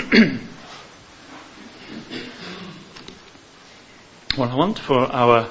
Well, I want for our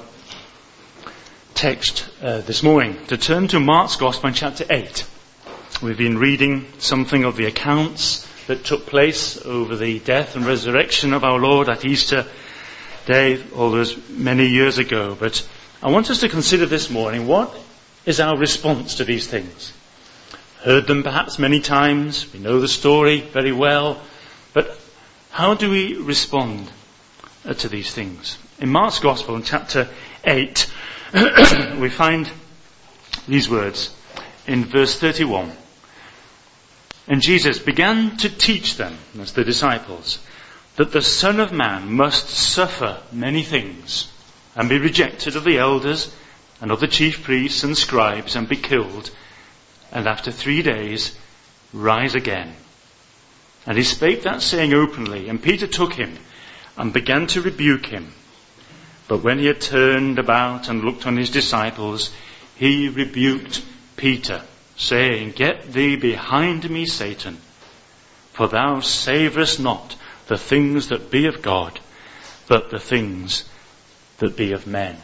text this morning to turn to Mark's Gospel in chapter 8. We've been reading something of the accounts that took place over the death and resurrection of our Lord at Easter Day, all those many years ago. But I want us to consider this morning, what is our response to these things? Heard them perhaps many times, we know the story very well, but how do we respond to these things? In Mark's Gospel, in chapter 8, we find these words in verse 31. And Jesus began to teach them, that's the disciples, that the Son of Man must suffer many things and be rejected of the elders and of the chief priests and scribes and be killed, and after 3 days rise again. And he spake that saying openly, and Peter took him and began to rebuke him. But when he had turned about and looked on his disciples, he rebuked Peter, saying, Get thee behind me, Satan, for thou savourest not the things that be of God, but the things that be of men.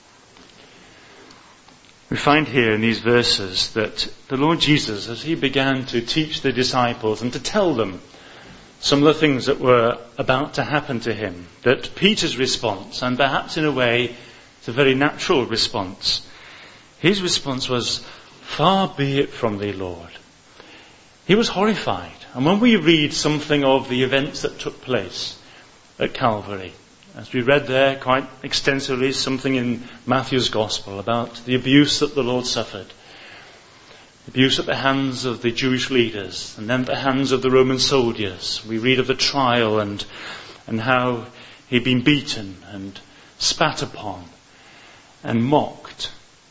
We find here in these verses that the Lord Jesus, as he began to teach the disciples and to tell them some of the things that were about to happen to him, that Peter's response, and perhaps in a way it's a very natural response, his response was, Far be it from thee, Lord. He was horrified. And when we read something of the events that took place at Calvary, as we read there quite extensively, something in Matthew's Gospel about the abuse that the Lord suffered. Abuse at the hands of the Jewish leaders and then at the hands of the Roman soldiers. We read of the trial and how he'd been beaten and spat upon and mocked.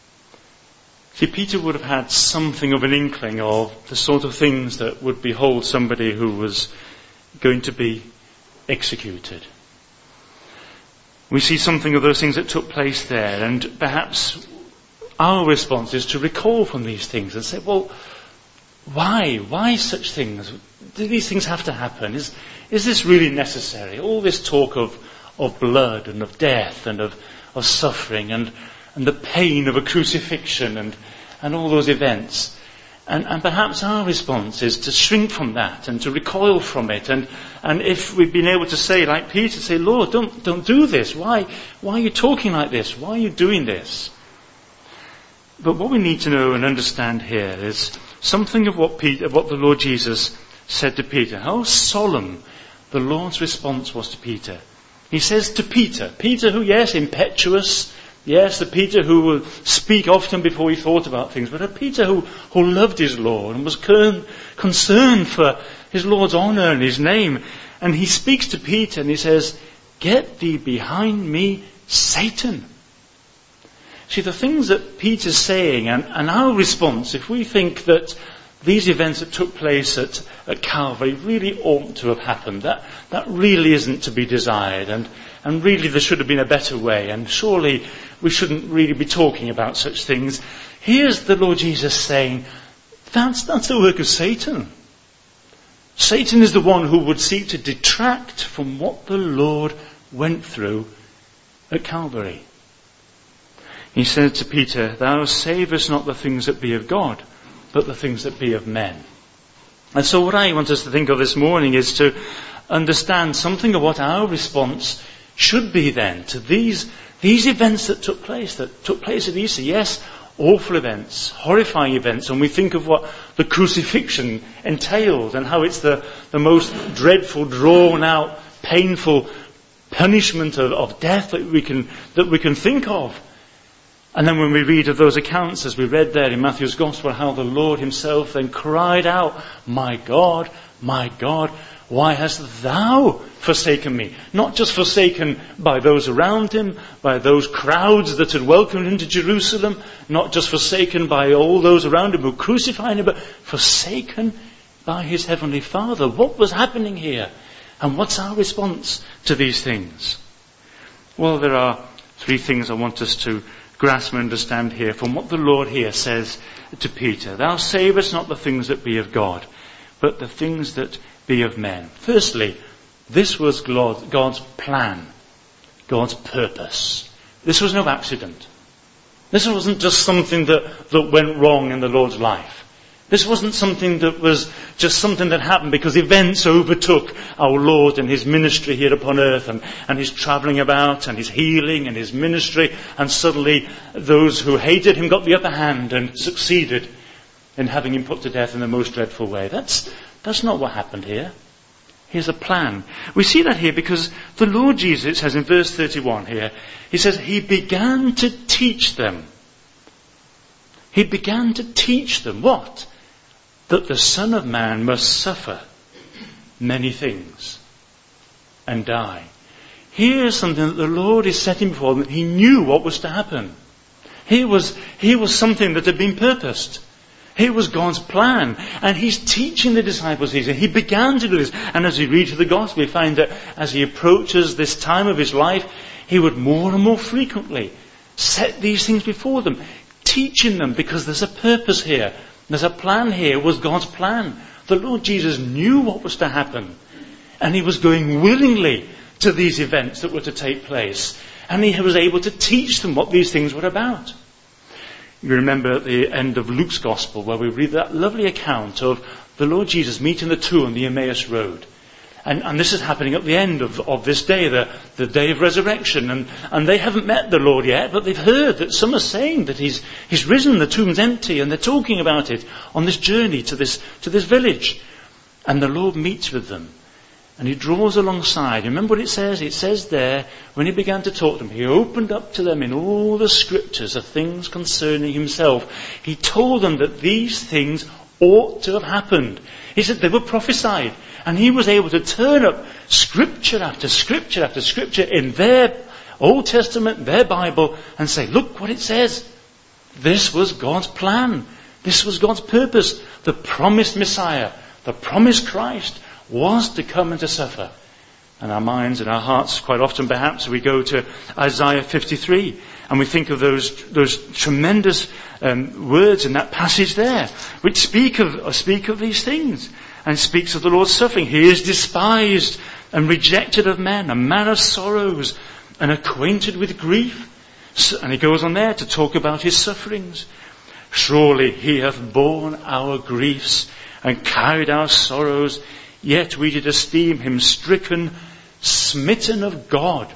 See, Peter would have had something of an inkling of the sort of things that would behold somebody who was going to be executed. We see something of those things that took place there, and perhaps our response is to recall from these things and say, well, why? Why such things? Do these things have to happen? Is this really necessary? All this talk of blood and of death and of suffering and the pain of a crucifixion and all those events. And perhaps our response is to shrink from that and to recoil from it. And if we've been able to say, like Peter, say, Lord, don't do this. Why are you talking like this? Why are you doing this? But what we need to know and understand here is something of what the Lord Jesus said to Peter. How solemn the Lord's response was to Peter. He says to Peter who, yes, impetuous, yes, the Peter who will speak often before he thought about things, but a Peter who loved his Lord and was concerned for his Lord's honour and his name. And he speaks to Peter and he says, Get thee behind me, Satan. See, the things that Peter's saying and our response, if we think that these events that took place at Calvary really oughtn't to have happened, that really isn't to be desired, and really there should have been a better way, and surely we shouldn't really be talking about such things. Here's the Lord Jesus saying, that's the work of Satan. Satan is the one who would seek to detract from what the Lord went through at Calvary. He said to Peter, Thou savourest not the things that be of God, but the things that be of men. And so what I want us to think of this morning is to understand something of what our response should be then to these events that took place at Easter. Yes, awful events, horrifying events, and we think of what the crucifixion entailed and how it's the most dreadful, drawn out, painful punishment of death that we can think of. And then when we read of those accounts, as we read there in Matthew's Gospel, how the Lord himself then cried out, my God, why hast thou forsaken me? Not just forsaken by those around him, by those crowds that had welcomed him to Jerusalem, not just forsaken by all those around him who crucified him, but forsaken by his heavenly Father. What was happening here? And what's our response to these things? Well, there are 3 things I want us to grasp and understand here from what the Lord here says to Peter. Thou savourest not the things that be of God, but the things that be of men. Firstly, this was God's plan, God's purpose. This was no accident. This wasn't just something that went wrong in the Lord's life. This wasn't something that was just something that happened because events overtook our Lord and his ministry here upon earth and his travelling about and his healing and his ministry, and suddenly those who hated him got the upper hand and succeeded in having him put to death in the most dreadful way. That's not what happened here. Here's a plan. We see that here because the Lord Jesus, it says in verse 31 here, he says, he began to teach them. He began to teach them what? That the Son of Man must suffer many things and die. Here's something that the Lord is setting before them. He knew what was to happen. He was something that had been purposed. It was God's plan. And he's teaching the disciples these. And he began to do this. And as we read through the gospel, we find that as he approaches this time of his life, he would more and more frequently set these things before them, teaching them because there's a purpose here. There's a plan here. It was God's plan. The Lord Jesus knew what was to happen. And he was going willingly to these events that were to take place. And he was able to teach them what these things were about. You remember at the end of Luke's Gospel where we read that lovely account of the Lord Jesus meeting the two on the Emmaus Road. And this is happening at the end of this day, the day of resurrection. And they haven't met the Lord yet, but they've heard that some are saying that he's risen, the tomb's empty, and they're talking about it on this journey to this village. And the Lord meets with them. And he draws alongside. You remember what it says? It says there, when he began to talk to them, he opened up to them in all the scriptures of things concerning himself. He told them that these things ought to have happened. He said they were prophesied. And he was able to turn up scripture after scripture after scripture in their Old Testament, their Bible, and say, look what it says. This was God's plan. This was God's purpose. The promised Messiah, the promised Christ, was to come and to suffer. And our minds and our hearts, quite often perhaps, we go to Isaiah 53 and we think of those tremendous words in that passage there, which speak of these things and speaks of the Lord's suffering. He is despised and rejected of men, a man of sorrows and acquainted with grief. And he goes on there to talk about his sufferings. Surely he hath borne our griefs and carried our sorrows. Yet we did esteem him stricken, smitten of God,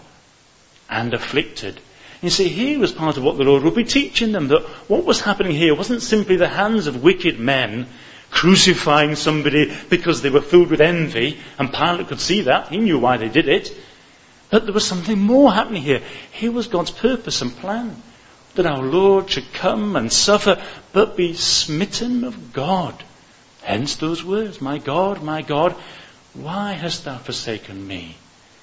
and afflicted. You see, here was part of what the Lord would be teaching them, that what was happening here wasn't simply the hands of wicked men crucifying somebody because they were filled with envy, and Pilate could see that. He knew why they did it. But there was something more happening here. Here was God's purpose and plan, that our Lord should come and suffer, but be smitten of God. Hence those words, my God, why hast thou forsaken me?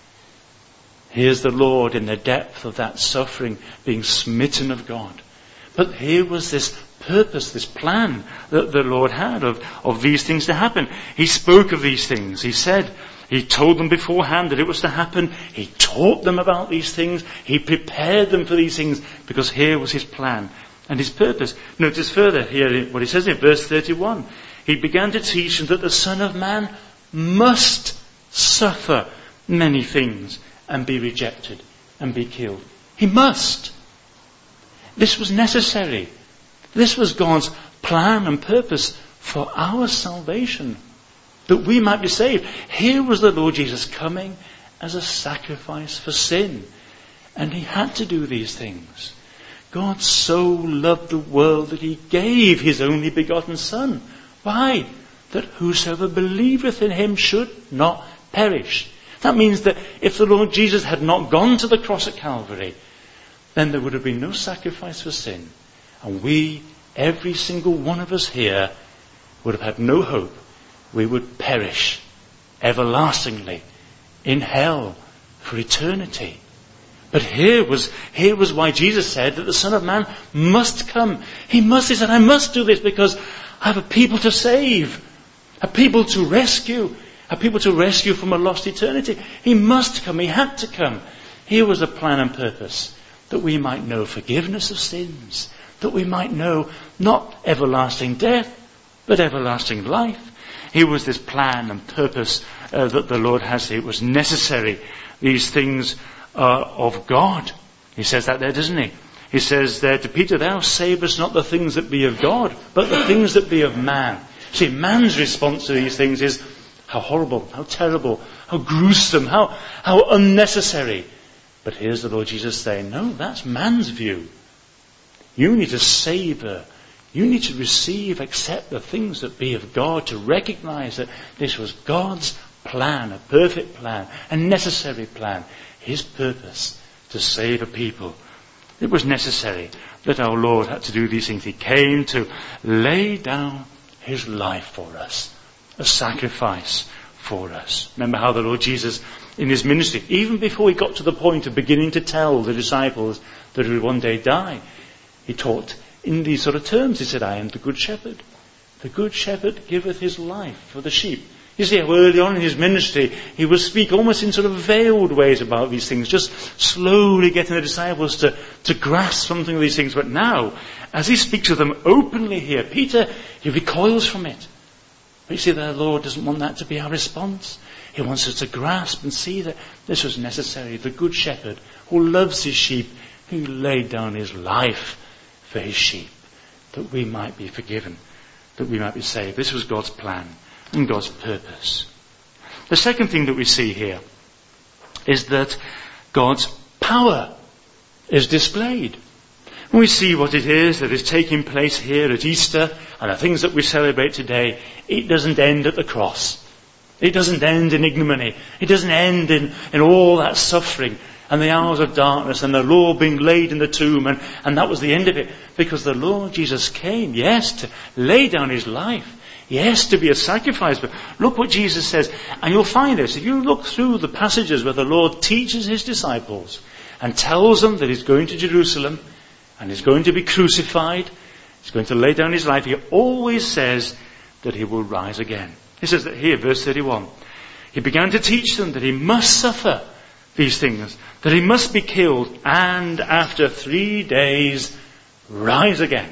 Here's the Lord in the depth of that suffering, being smitten of God. But here was this purpose, this plan that the Lord had of these things to happen. He spoke of these things. He said, he told them beforehand that it was to happen. He taught them about these things. He prepared them for these things because here was his plan and his purpose. Notice further here what he says in verse 31. He began to teach them that the Son of Man must suffer many things and be rejected and be killed. He must. This was necessary. This was God's plan and purpose for our salvation, that we might be saved. Here was the Lord Jesus coming as a sacrifice for sin. And he had to do these things. God so loved the world that he gave his only begotten Son. Why? That whosoever believeth in him should not perish. That means that if the Lord Jesus had not gone to the cross at Calvary, then there would have been no sacrifice for sin. And we, every single one of us here, would have had no hope. We would perish everlastingly in hell for eternity. But here was why Jesus said that the Son of Man must come. He said, I must do this because I have a people to save, a people to rescue, a people to rescue from a lost eternity. He must come. He had to come. Here was a plan and purpose, that we might know forgiveness of sins, that we might know not everlasting death, but everlasting life. Here was this plan and purpose that the Lord has here. It was necessary. These things are of God. He says that there, doesn't he? He says there to Peter, thou savest not the things that be of God, but the things that be of man. See, man's response to these things is, how horrible, how terrible, how gruesome, how unnecessary. But here's the Lord Jesus saying, no, that's man's view. You need to savor, you need to receive, accept the things that be of God, to recognize that this was God's plan, a perfect plan, a necessary plan, his purpose to save a people. It was necessary that our Lord had to do these things. He came to lay down his life for us, a sacrifice for us. Remember how the Lord Jesus, in his ministry, even before he got to the point of beginning to tell the disciples that he would one day die, he taught in these sort of terms. He said, I am the good shepherd. The good shepherd giveth his life for the sheep. You see how early on in his ministry he would speak almost in sort of veiled ways about these things, just slowly getting the disciples to grasp something of these things. But now, as he speaks of them openly here, Peter, he recoils from it. But you see, the Lord doesn't want that to be our response. He wants us to grasp and see that this was necessary. The good shepherd who loves his sheep, who laid down his life for his sheep, that we might be forgiven, that we might be saved. This was God's plan and God's purpose. The second thing that we see here is that God's power is displayed. When we see what it is that is taking place here at Easter and the things that we celebrate today, it doesn't end at the cross. It doesn't end in ignominy. It doesn't end in all that suffering and the hours of darkness and the Lord being laid in the tomb and that was the end of it. Because the Lord Jesus came, yes, to lay down his life. Yes, to be a sacrifice. But look what Jesus says. And you'll find this. If you look through the passages where the Lord teaches his disciples and tells them that he's going to Jerusalem and he's going to be crucified, he's going to lay down his life, he always says that he will rise again. He says that here, verse 31. He began to teach them that he must suffer these things, that he must be killed, and after 3 days rise again.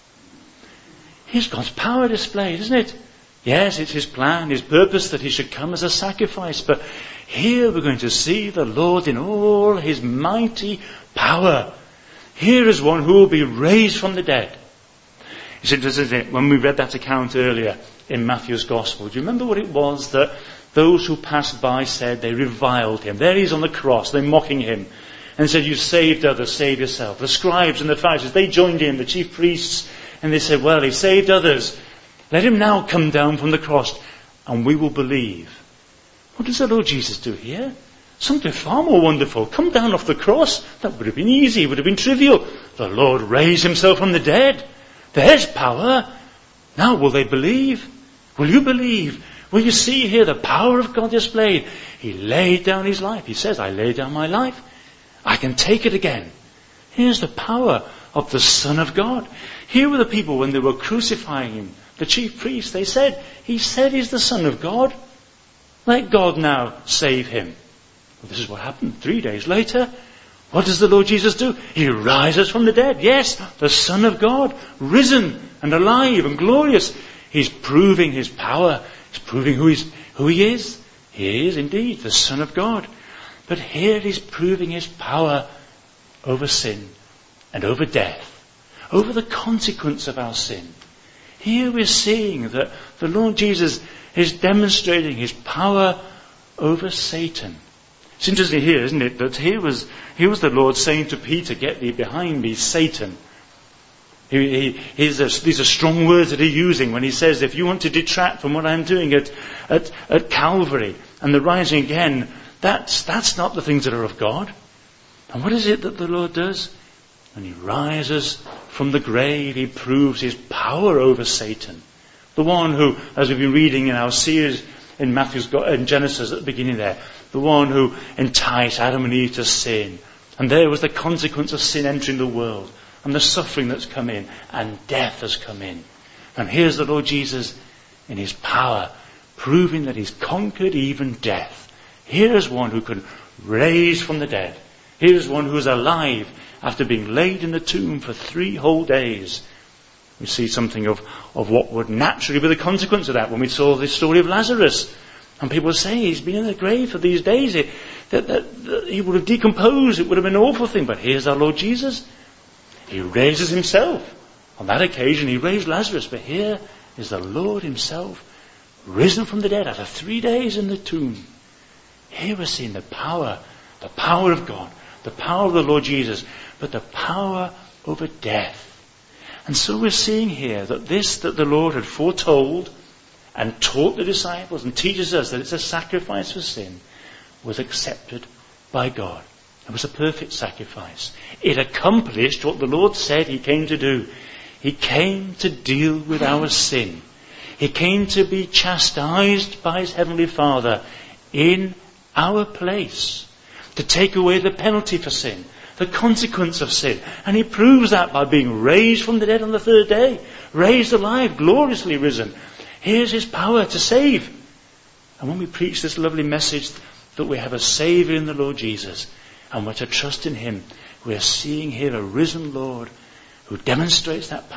Here's God's power displayed, isn't it? Yes, it's his plan, his purpose that he should come as a sacrifice. But here we're going to see the Lord in all his mighty power. Here is one who will be raised from the dead. It's interesting, isn't it? When we read that account earlier in Matthew's Gospel, do you remember what it was that those who passed by said? They reviled him. There he is on the cross, they're mocking him. And said, you saved others, save yourself. The scribes and the Pharisees, they joined in, the chief priests, and they said, well, he saved others. Let him now come down from the cross and we will believe. What does the Lord Jesus do here? Something far more wonderful. Come down off the cross. That would have been easy. It would have been trivial. The Lord raised himself from the dead. There's power. Now will they believe? Will you believe? Will you see here the power of God displayed? He laid down his life. He says, I lay down my life. I can take it again. Here's the power of the Son of God. Here were the people when they were crucifying him. The chief priests, they said, he said he's the Son of God. Let God now save him. Well, this is what happened 3 days later. What does the Lord Jesus do? He rises from the dead. Yes, the Son of God, risen and alive and glorious. He's proving his power. He's proving who he is. He is indeed the Son of God. But here he's proving his power over sin and over death, over the consequence of our sin. Here we're seeing that the Lord Jesus is demonstrating his power over Satan. It's interesting here, isn't it, that here was the Lord saying to Peter, get thee behind me, Satan. These are strong words that he's using when he says, if you want to detract from what I'm doing at Calvary and the rising again, that's not the things that are of God. And what is it that the Lord does? When he rises from the grave, he proves his power over Satan. The one who, as we've been reading in our series in Genesis at the beginning there, the one who enticed Adam and Eve to sin. And there was the consequence of sin entering the world, and the suffering that's come in, and death has come in. And here's the Lord Jesus in his power, proving that he's conquered even death. Here's one who can raise from the dead. Here's one who is alive after being laid in the tomb for 3 whole days. We see something of what would naturally be the consequence of that when we saw the story of Lazarus. And people say he's been in the grave for these days. That he would have decomposed. It would have been an awful thing. But here's our Lord Jesus. He raises himself. On that occasion he raised Lazarus. But here is the Lord himself risen from the dead after 3 days in the tomb. Here we're seeing the power of God, the power of the Lord Jesus, but the power over death. And so we're seeing here that the Lord had foretold and taught the disciples and teaches us that it's a sacrifice for sin, was accepted by God. It was a perfect sacrifice. It accomplished what the Lord said he came to do. He came to deal with our sin. He came to be chastised by his heavenly Father in our place, to take away the penalty for sin, the consequence of sin. And he proves that by being raised from the dead on the third day, raised alive, gloriously risen. Here's his power to save. And when we preach this lovely message that we have a Saviour in the Lord Jesus, and we're to trust in him, we're seeing here a risen Lord who demonstrates that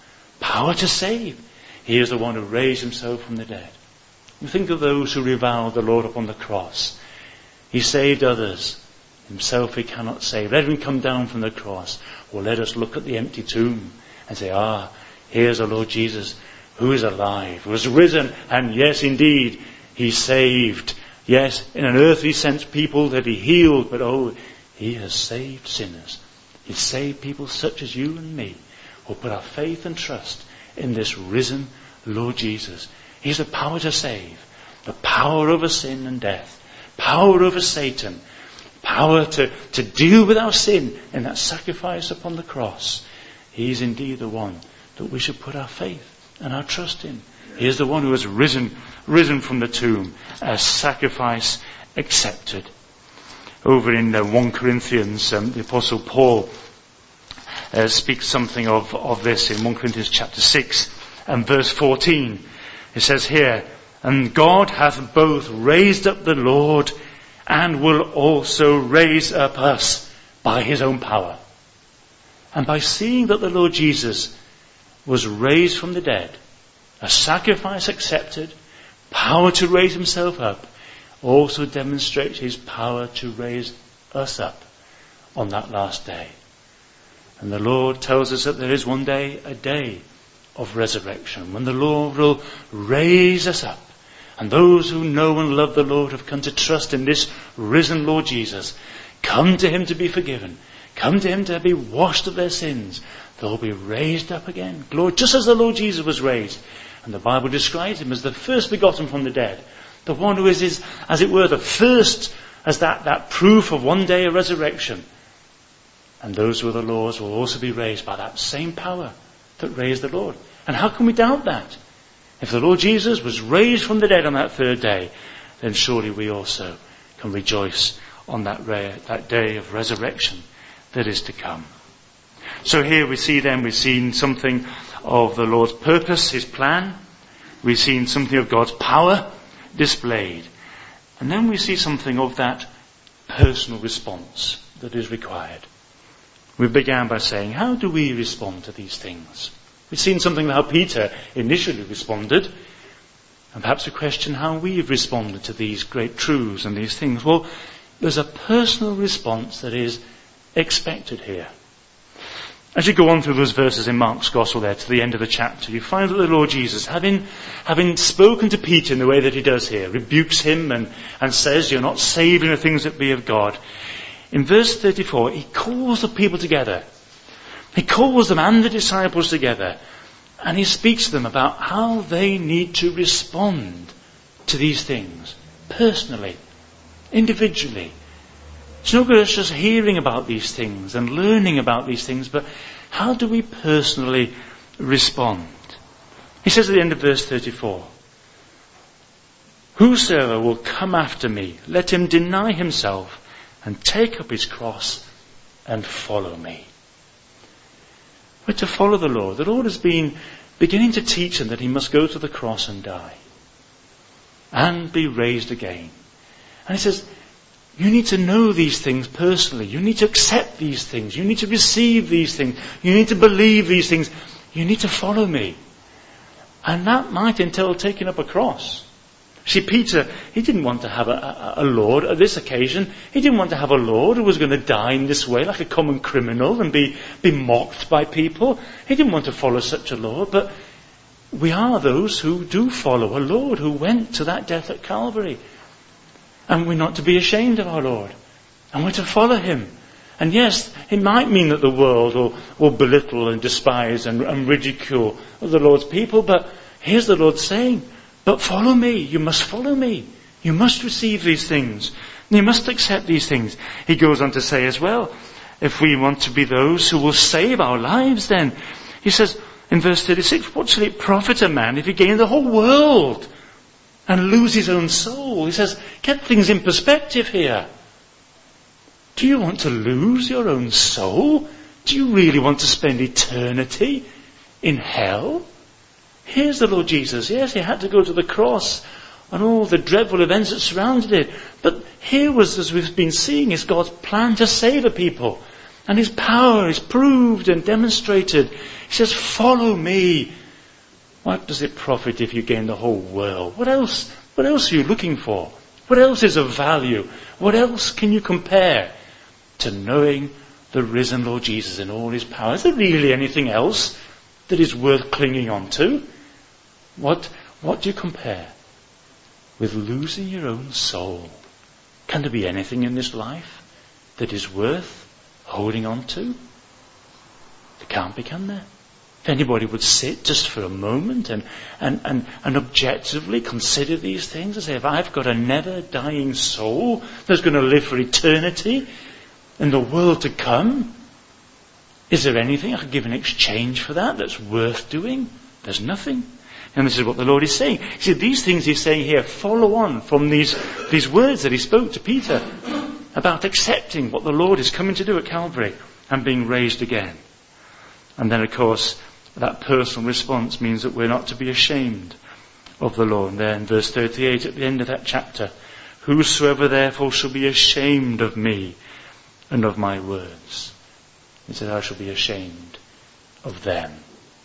power to save. He is the one who raised himself from the dead. We think of those who reviled the Lord upon the cross. He saved others. Himself he cannot save. Let him come down from the cross. Or let us look at the empty tomb and say, here's our Lord Jesus, who is alive, who is risen, and yes, indeed, he saved. Yes, in an earthly sense, people that he healed, but he has saved sinners. He's saved people such as you and me, who put our faith and trust in this risen Lord Jesus. He's the power to save, the power over sin and death, power over Satan, power to deal with our sin in that sacrifice upon the cross. He's indeed the one that we should put our faith and our trust in. He is the one who has risen from the tomb, as sacrifice accepted. Over in 1 Corinthians, the Apostle Paul speaks something of this in 1 Corinthians chapter 6 and verse 14. It says here, "And God hath both raised up the Lord and will also raise up us by his own power." And by seeing that the Lord Jesus was raised from the dead, a sacrifice accepted, power to raise himself up, also demonstrates his power to raise us up on that last day. And the Lord tells us that there is one day, a day of resurrection, when the Lord will raise us up. And those who know and love the Lord have come to trust in this risen Lord Jesus, come to him to be forgiven, come to him to be washed of their sins. They'll be raised up again. Glory, just as the Lord Jesus was raised. And the Bible describes him as the first begotten from the dead. The one who is, as it were, the first, as that proof of one day a resurrection. And those who are the Lord's will also be raised by that same power that raised the Lord. And how can we doubt that? If the Lord Jesus was raised from the dead on that third day, then surely we also can rejoice on that day of resurrection that is to come. So here we've seen something of the Lord's purpose, his plan. We've seen something of God's power displayed. And then we see something of that personal response that is required. We began by saying, how do we respond to these things? We've seen something of how Peter initially responded. And perhaps a question how we've responded to these great truths and these things. Well, there's a personal response that is expected here. As you go on through those verses in Mark's Gospel there to the end of the chapter, you find that the Lord Jesus, having spoken to Peter in the way that he does here, rebukes him and says, you're not saving the things that be of God. In verse 34, he calls the people together. He calls them and the disciples together. And he speaks to them about how they need to respond to these things. Personally. Individually. It's not just hearing about these things and learning about these things, but how do we personally respond? He says at the end of verse 34, "Whosoever will come after me, let him deny himself and take up his cross and follow me." We're to follow the Lord. The Lord has been beginning to teach him that he must go to the cross and die and be raised again. And he says, you need to know these things personally. You need to accept these things. You need to receive these things. You need to believe these things You need to follow me. And that might entail taking up a cross. See, Peter, he didn't want to have a Lord at this occasion. He didn't want to have a Lord who was going to die in this way like a common criminal and be mocked by people. He didn't want to follow such a Lord, but we are those who do follow a Lord who went to that death at Calvary. And we're not to be ashamed of our Lord. And we're to follow him. And yes, it might mean that the world will belittle and despise and ridicule the Lord's people, but here's the Lord saying, but follow me. You must follow me. You must receive these things. You must accept these things. He goes on to say as well, if we want to be those who will save our lives, then he says in verse 36, what shall it profit a man if he gain the whole world and lose his own soul? He says, get things in perspective here. Do you want to lose your own soul? Do you really want to spend eternity in hell? Here's the Lord Jesus. Yes, he had to go to the cross and all the dreadful events that surrounded it. But here was, as we've been seeing, is God's plan to save a people. And his power is proved and demonstrated. He says, follow me. What does it profit if you gain the whole world? What else are you looking for? What else is of value? What else can you compare to knowing the risen Lord Jesus in all his power? Is there really anything else that is worth clinging on to? What do you compare with losing your own soul? Can there be anything in this life that is worth holding on to? There can't be, can there? If anybody would sit just for a moment and objectively consider these things and say, if I've got a never dying soul that's going to live for eternity in the world to come, is there anything I could give in exchange for that that's worth doing? There's nothing. And this is what the Lord is saying. See, these things he's saying here follow on from these words that he spoke to Peter about accepting what the Lord is coming to do at Calvary and being raised again. And then, of course, that personal response means that we're not to be ashamed of the Lord. And then verse 38 at the end of that chapter, whosoever therefore shall be ashamed of me and of my words, he said, I shall be ashamed of them.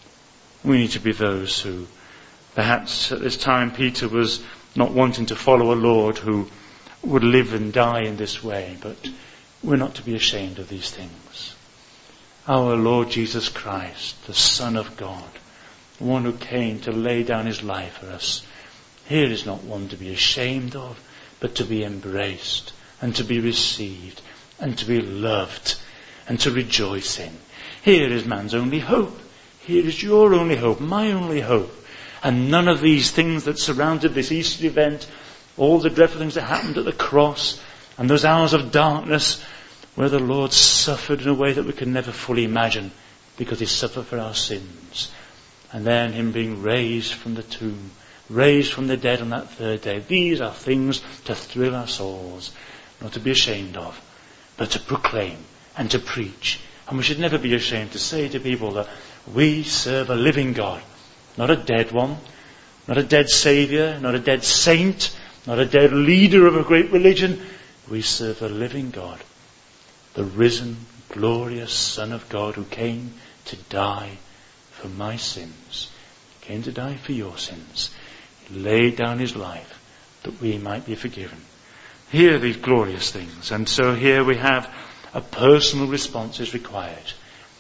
We need to be those who, perhaps at this time Peter was not wanting to follow a Lord who would live and die in this way, but we're not to be ashamed of these things. Our Lord Jesus Christ, the Son of God, the one who came to lay down his life for us, here is not one to be ashamed of, but to be embraced and to be received and to be loved and to rejoice in. Here is man's only hope. Here is your only hope, my only hope. And none of these things that surrounded this Easter event, all the dreadful things that happened at the cross, and those hours of darkness where the Lord suffered in a way that we can never fully imagine because he suffered for our sins. And then him being raised from the tomb, raised from the dead on that third day. These are things to thrill our souls, not to be ashamed of, but to proclaim and to preach. And we should never be ashamed to say to people that we serve a living God, not a dead one, not a dead saviour, not a dead saint, not a dead leader of a great religion. We serve a living God, the risen, glorious Son of God who came to die for my sins, came to die for your sins. He laid down his life that we might be forgiven. Here are these glorious things. And so here we have a personal response is required.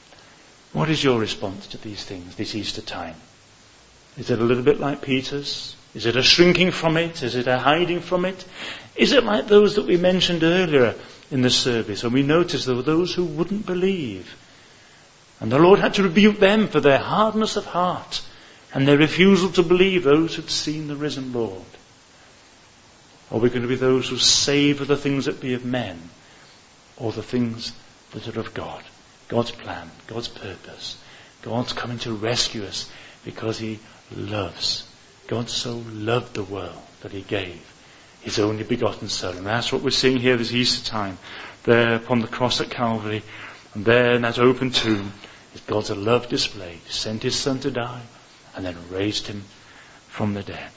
What is your response to these things this Easter time? Is it a little bit like Peter's? Is it a shrinking from it? Is it a hiding from it? Is it like those that we mentioned earlier in the service? And we noticed there were those who wouldn't believe. And the Lord had to rebuke them for their hardness of heart and their refusal to believe those who'd seen the risen Lord. Are we going to be those who savour the things that be of men or the things that are of God? God's plan, God's purpose. God's coming to rescue us because he loves. God so loved the world that he gave his only begotten Son. And that's what we're seeing here this Easter time. There upon the cross at Calvary, and there in that open tomb, is God's love displayed. He sent his Son to die and then raised him from the dead.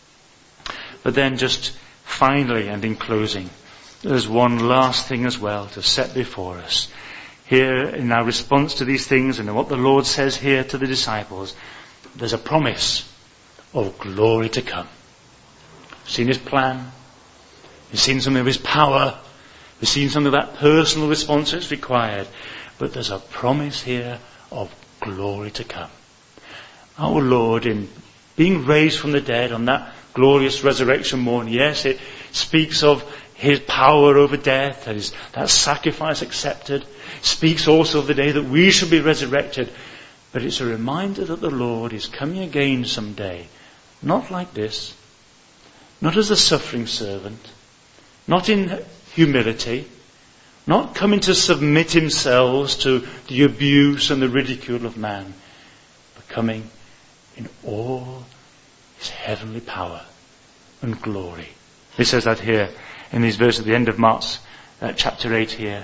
But then just finally and in closing, there's one last thing as well to set before us. here in our response to these things and in what the Lord says here to the disciples, there's a promise of glory to come. We've seen his plan. We've seen something of his power. We've seen something of that personal response that's required. But there's a promise here of glory to come. Our Lord, in being raised from the dead on that glorious resurrection morning, yes, it speaks of his power over death, that sacrifice accepted. It speaks also of the day that we shall be resurrected. But it's a reminder that the Lord is coming again someday. Not like this. Not as a suffering servant. Not in humility. Not coming to submit himself to the abuse and the ridicule of man. But coming in all his heavenly power and glory. He says that here in these verses at the end of Mark's chapter 8 here.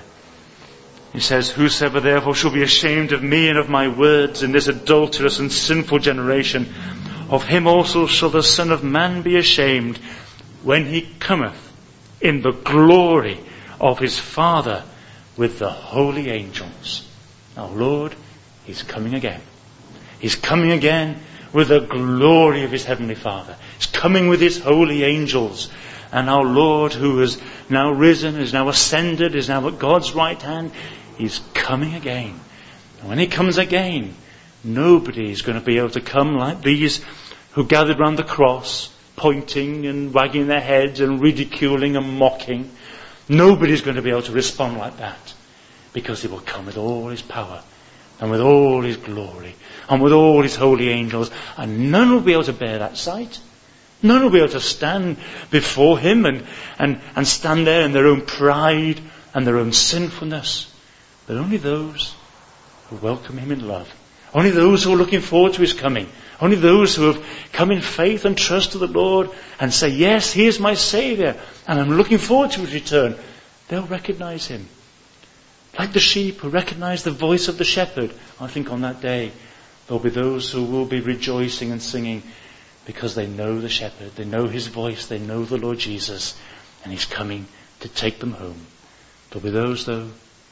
He says, "Whosoever therefore shall be ashamed of me and of my words in this adulterous and sinful generation, of him also shall the Son of Man be ashamed when he cometh in the glory of his Father with the holy angels." Our Lord is coming again. He's coming again with the glory of his heavenly Father. He's coming with his holy angels. And our Lord, who is now risen, is now ascended, is now at God's right hand, he's coming again. And when he comes again, nobody is going to be able to come like these who gathered round the cross, pointing and wagging their heads and ridiculing and mocking. Nobody's going to be able to respond like that, because he will come with all his power and with all his glory and with all his holy angels, and none will be able to bear that sight. None will be able to stand before him and stand there in their own pride and their own sinfulness. But only those who welcome him in love. Only those who are looking forward to his coming. Only those who have come in faith and trust to the Lord and say, yes, he is my Saviour and I'm looking forward to his return. They'll recognize him. Like the sheep who recognize the voice of the shepherd. I think on that day there'll be those who will be rejoicing and singing, because they know the shepherd, they know his voice, they know the Lord Jesus, and he's coming to take them home. There'll be those, though,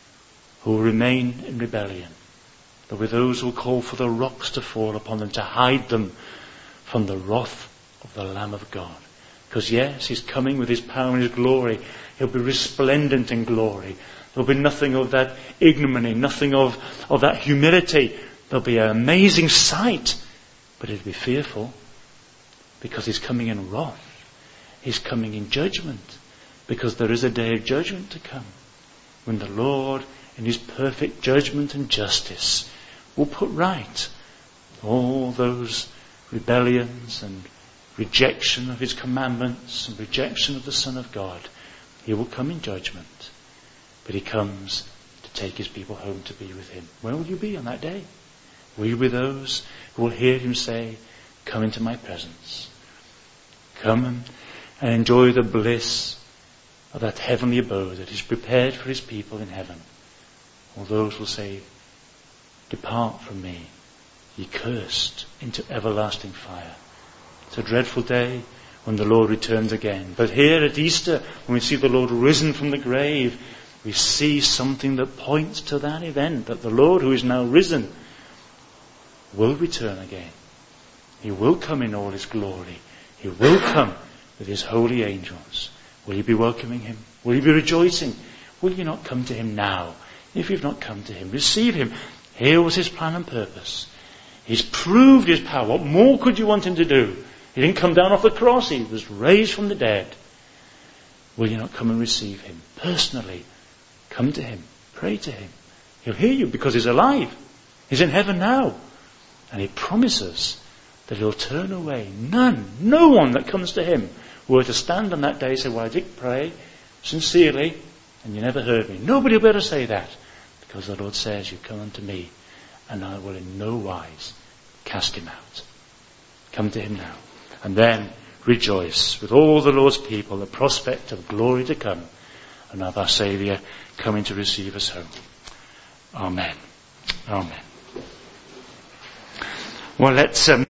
who will remain in rebellion. There'll be those who will call for the rocks to fall upon them, to hide them from the wrath of the Lamb of God. Because yes, he's coming with his power and his glory. He'll be resplendent in glory. There'll be nothing of that ignominy, nothing of that humility. There'll be an amazing sight, but it'll be fearful. Because he's coming in wrath. He's coming in judgment. Because there is a day of judgment to come. When the Lord, in his perfect judgment and justice, will put right all those rebellions and rejection of his commandments and rejection of the Son of God. He will come in judgment. But he comes to take his people home to be with him. Where will you be on that day? Will you be those who will hear him say, "Come into my presence. Come and enjoy the bliss of that heavenly abode that is prepared for his people in heaven"? Or those will say, "Depart from me, ye cursed, into everlasting fire." It's a dreadful day when the Lord returns again. But here at Easter, when we see the Lord risen from the grave, we see something that points to that event, that the Lord, who is now risen, will return again. He will come in all his glory. He will come with his holy angels. Will you be welcoming him? Will you be rejoicing? Will you not come to him now? If you've not come to him, receive him. Here was his plan and purpose. He's proved his power. What more could you want him to do? He didn't come down off the cross. He was raised from the dead. Will you not come and receive him? Personally, come to him. Pray to him. He'll hear you because he's alive. He's in heaven now. And he promises that he'll turn away no one that comes to him were to stand on that day and say, "Well, I did pray sincerely and you never heard me." Nobody will be able to say that, because the Lord says, "You come unto me and I will in no wise cast him out." Come to him now, and then rejoice with all the Lord's people, the prospect of glory to come and of our Saviour coming to receive us home. Amen. Amen. Well, let's